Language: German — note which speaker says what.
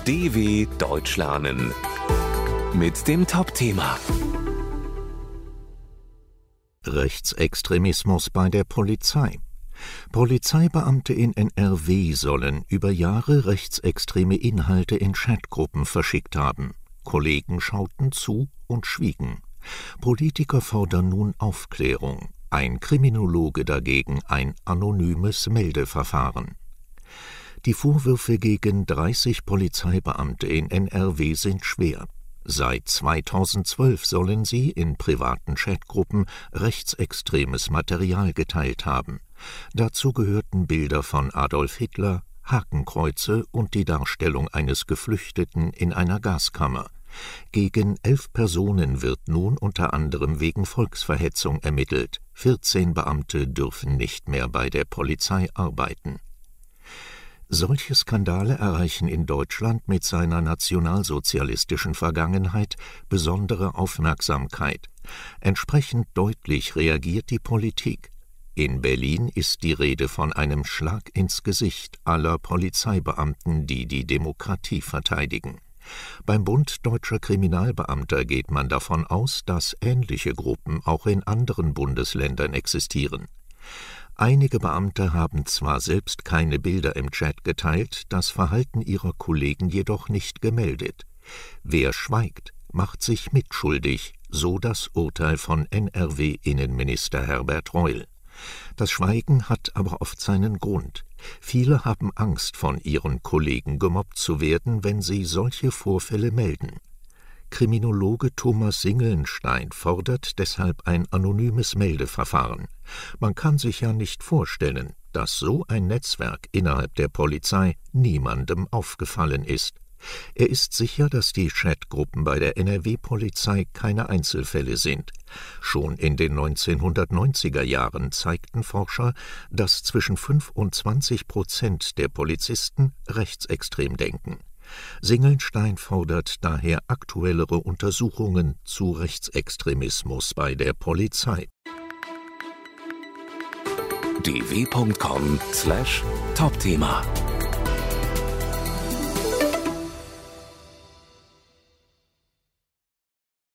Speaker 1: DW Deutsch lernen mit dem Top-Thema
Speaker 2: Rechtsextremismus bei der Polizei. Polizeibeamte in NRW sollen über Jahre rechtsextreme Inhalte in Chatgruppen verschickt haben. Kollegen schauten zu und schwiegen. Politiker fordern nun Aufklärung. Ein Kriminologe dagegen ein anonymes Meldeverfahren. Die Vorwürfe gegen 30 Polizeibeamte in NRW sind schwer. Seit 2012 sollen sie in privaten Chatgruppen rechtsextremes Material geteilt haben. Dazu gehörten Bilder von Adolf Hitler, Hakenkreuze und die Darstellung eines Geflüchteten in einer Gaskammer. Gegen 11 Personen wird nun unter anderem wegen Volksverhetzung ermittelt. 14 Beamte dürfen nicht mehr bei der Polizei arbeiten. Solche Skandale erreichen in Deutschland mit seiner nationalsozialistischen Vergangenheit besondere Aufmerksamkeit. Entsprechend deutlich reagiert die Politik. In Berlin ist die Rede von einem Schlag ins Gesicht aller Polizeibeamten, die die Demokratie verteidigen. Beim Bund Deutscher Kriminalbeamter geht man davon aus, dass ähnliche Gruppen auch in anderen Bundesländern existieren. Einige Beamte haben zwar selbst keine Bilder im Chat geteilt, das Verhalten ihrer Kollegen jedoch nicht gemeldet. Wer schweigt, macht sich mitschuldig, so das Urteil von NRW-Innenminister Herbert Reul. Das Schweigen hat aber oft seinen Grund. Viele haben Angst, von ihren Kollegen gemobbt zu werden, wenn sie solche Vorfälle melden. Kriminologe Thomas Singelnstein fordert deshalb ein anonymes Meldeverfahren. Man kann sich ja nicht vorstellen, dass so ein Netzwerk innerhalb der Polizei niemandem aufgefallen ist. Er ist sicher, dass die Chatgruppen bei der NRW-Polizei keine Einzelfälle sind. Schon in den 1990er Jahren zeigten Forscher, dass zwischen 25% der Polizisten rechtsextrem denken. Singelnstein fordert daher aktuellere Untersuchungen zu Rechtsextremismus bei der Polizei.
Speaker 1: dw.com/Topthema